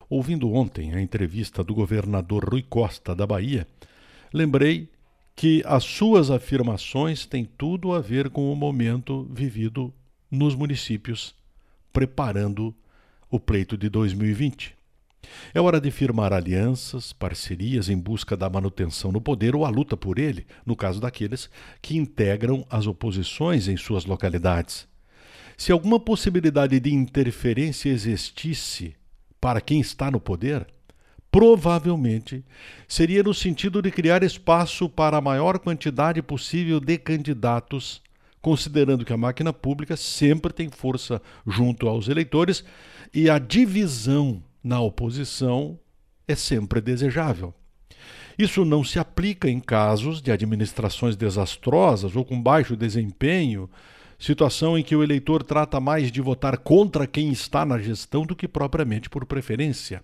Ouvindo ontem a entrevista do governador Rui Costa da Bahia, lembrei que as suas afirmações têm tudo a ver com o momento vivido nos municípios, preparando o pleito de 2020. É hora de firmar alianças, parcerias em busca da manutenção no poder ou a luta por ele, no caso daqueles que integram as oposições em suas localidades. Se alguma possibilidade de interferência existisse para quem está no poder, provavelmente seria no sentido de criar espaço para a maior quantidade possível de candidatos, considerando que a máquina pública sempre tem força junto aos eleitores e a divisão na oposição é sempre desejável. Isso não se aplica em casos de administrações desastrosas ou com baixo desempenho, situação em que o eleitor trata mais de votar contra quem está na gestão do que propriamente por preferência.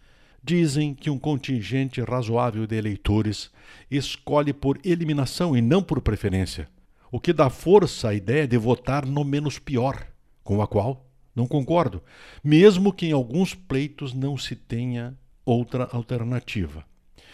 Dizem que um contingente razoável de eleitores escolhe por eliminação e não por preferência, o que dá força à ideia de votar no menos pior, com a qual não concordo, mesmo que em alguns pleitos não se tenha outra alternativa.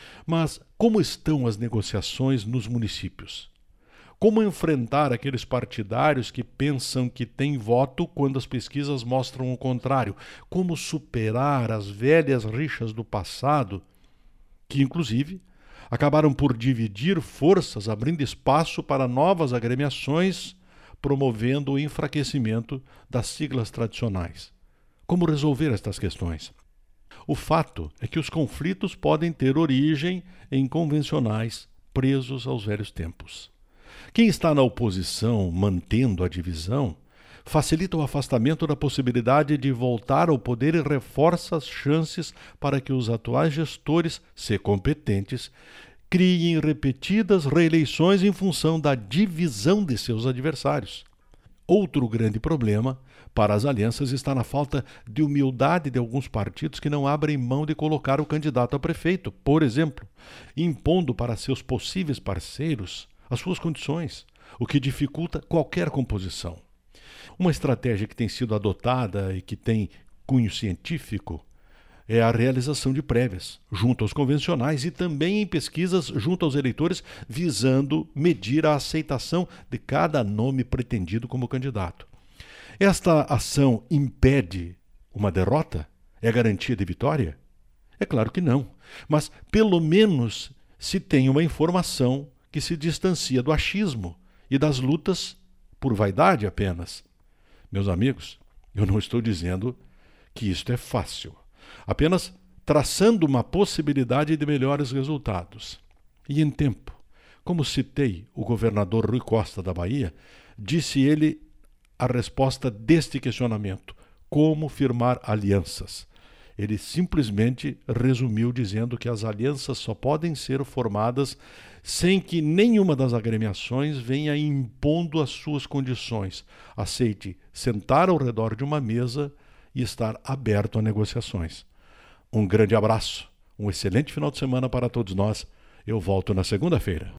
Mas como estão as negociações nos municípios? Como enfrentar aqueles partidários que pensam que têm voto quando as pesquisas mostram o contrário? Como superar as velhas rixas do passado, que inclusive acabaram por dividir forças, abrindo espaço para novas agremiações, promovendo o enfraquecimento das siglas tradicionais? Como resolver estas questões? O fato é que os conflitos podem ter origem em convencionais presos aos velhos tempos. Quem está na oposição, mantendo a divisão, facilita o afastamento da possibilidade de voltar ao poder e reforça as chances para que os atuais gestores, se competentes, criem repetidas reeleições em função da divisão de seus adversários. Outro grande problema para as alianças está na falta de humildade de alguns partidos que não abrem mão de colocar o candidato a prefeito, por exemplo, impondo para seus possíveis parceiros as suas condições, o que dificulta qualquer composição. Uma estratégia que tem sido adotada e que tem cunho científico é a realização de prévias junto aos convencionais e também em pesquisas junto aos eleitores, visando medir a aceitação de cada nome pretendido como candidato. Esta ação impede uma derrota? É garantia de vitória? É claro que não, mas pelo menos se tem uma informação que se distancia do achismo e das lutas por vaidade apenas. Meus amigos, eu não estou dizendo que isto é fácil, apenas traçando uma possibilidade de melhores resultados. E em tempo, como citei o governador Rui Costa da Bahia, disse ele a resposta deste questionamento: como firmar alianças? Ele simplesmente resumiu dizendo que as alianças só podem ser formadas sem que nenhuma das agremiações venha impondo as suas condições. Aceite sentar ao redor de uma mesa e estar aberto a negociações. Um grande abraço, um excelente final de semana para todos nós. Eu volto na segunda-feira.